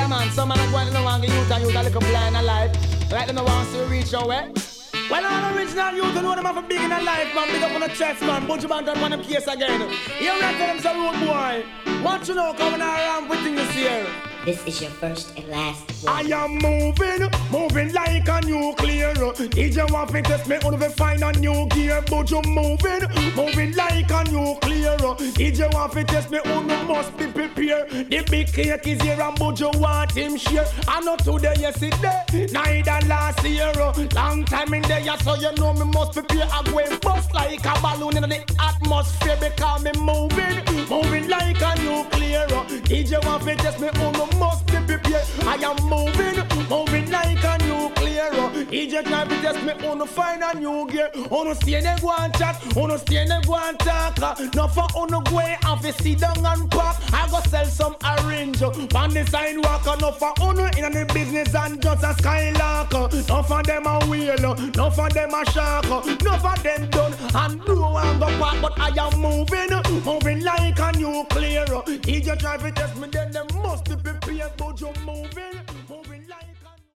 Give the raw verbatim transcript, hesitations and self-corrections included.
man, some man are going to want to youth and youth a little blind alive. Like they don't want to reach your way. Well, all original youth know them have a big in a life, man. Big up on the chest, man. Bunch of man done one of case again. You reckon them some road boy. Want you know coming around with things this year. This is your first and last word. I am moving, moving like a nuclear. D J want to test me on the find a new gear. But you moving, moving like a nuclear. D J want to test me on the must be prepared. The big cake is here and but you want him share. I know today, yesterday, neither last year. Long time in there, so you know me must prepare. I go and bust like a balloon in the atmosphere because me moving, moving like a nuclear. D J want to test me on the must be prepared. I am moving, moving like a nuclear. D J try to test me on find a new gear. On no stay there go and chat, on no stay there go and talk. No for on no go and fi sit down and park. I go sell some orange on the sidewalk. No for on no in the business and just a skylark. No for them a wheel, no for them a shark. No for them done and do and go park. But I am moving, moving like a nuclear. D J try to test me then them must be prepared. But you moving.